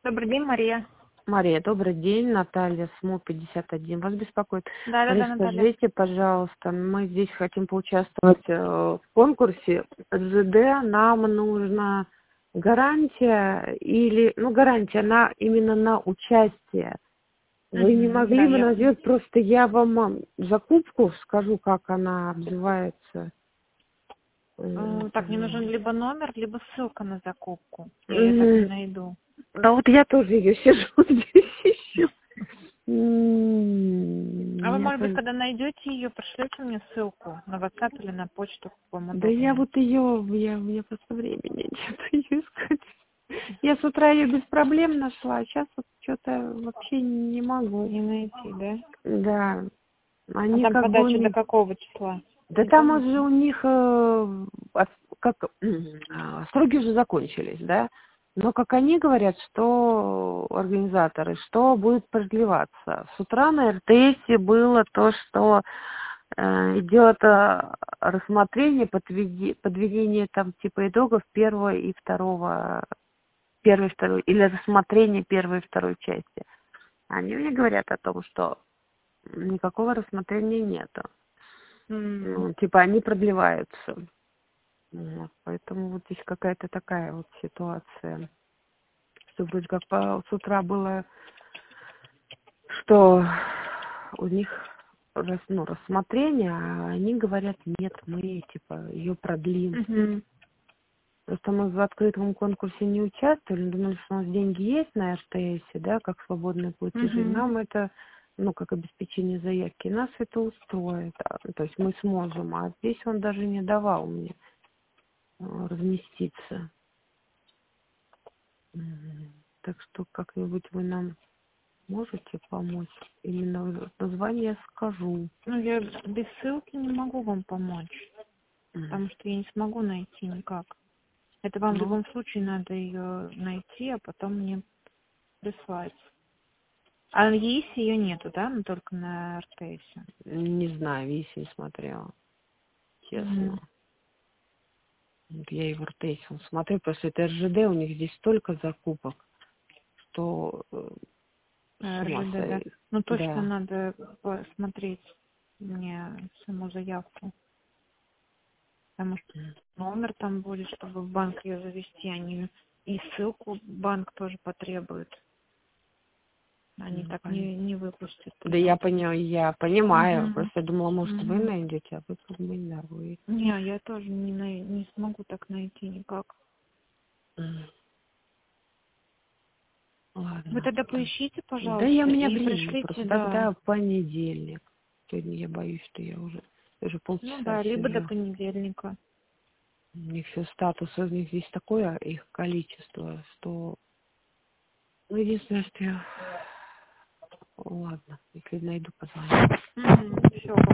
Добрый день, Мария. Мария, добрый день. Наталья, СМУ 51. Вас беспокоит. Мария, Да, Наталья. скажите, пожалуйста, мы здесь хотим поучаствовать в конкурсе РЖД. Нам нужна гарантия или, гарантия именно на участие. Вы не могли бы назвать, просто я вам закупку скажу, как она обзывается. Так, мне нужен либо номер, либо ссылка на закупку. Я ее так не найду. Да вот я тоже ее сижу здесь ищу. А вы, может быть, когда найдете ее, пришлете мне ссылку на WhatsApp или на почту, как вам удобно. Да я вот ее, у меня просто времени нет ее искать. Я с утра ее без проблем нашла, а сейчас вот что-то вообще не могу. Не найти, да? Да. Они А там как бы подача до какого числа? Да Не там помните? уже у них сроки уже закончились, да? Но как они говорят, что организаторы, что будет продлеваться. С утра на РТС было то, что идет рассмотрение, подведение там типа итогов первого и второго, первой и второй, или рассмотрение первой и второй части. Они мне говорят о том, что никакого рассмотрения нету. Ну, типа они продлеваются. Вот, поэтому вот здесь какая-то такая вот ситуация. Что вроде как с утра было, что у них рассмотрение, а они говорят, нет, мы типа ее продлим. Просто мы в открытом конкурсе не участвовали, думали, что у нас деньги есть на РТС, да, как свободные платежи. Нам это, как обеспечение заявки, нас это устроит. То есть мы сможем, а здесь он даже не давал мне разместиться. Так что как-нибудь вы нам можете помочь? Именно название скажу. Ну, я без ссылки не могу вам помочь, потому что я не смогу найти никак. Это вам в любом случае надо ее найти, а потом мне прислать. А на ЕИС ее нету, да? Но только на РТС. Не знаю, весь не смотрела. Честно. Вот я и в РТС смотрю, просто это РЖД, у них здесь столько закупок, что РЖД, да. Ну, точно надо посмотреть мне саму заявку. Потому что номер там будет, чтобы в банк ее завести. Они и ссылку банк тоже потребуют. Они так не выпустят. Да я понимаю. Просто я думала, может, вы найдете, а вы как бы да, вы. Не, я тоже не смогу так найти никак. Ладно. Вы тогда поищите, пожалуйста, Да у меня и времени пришлите, просто. Тогда понедельник. Сегодня я боюсь, что я уже полчаса Ну да, либо до сижу. понедельника. У них все статусы, у них здесь такое их количество, что... Ну, единственное, что я... Ладно, если найду, позвоню. Все,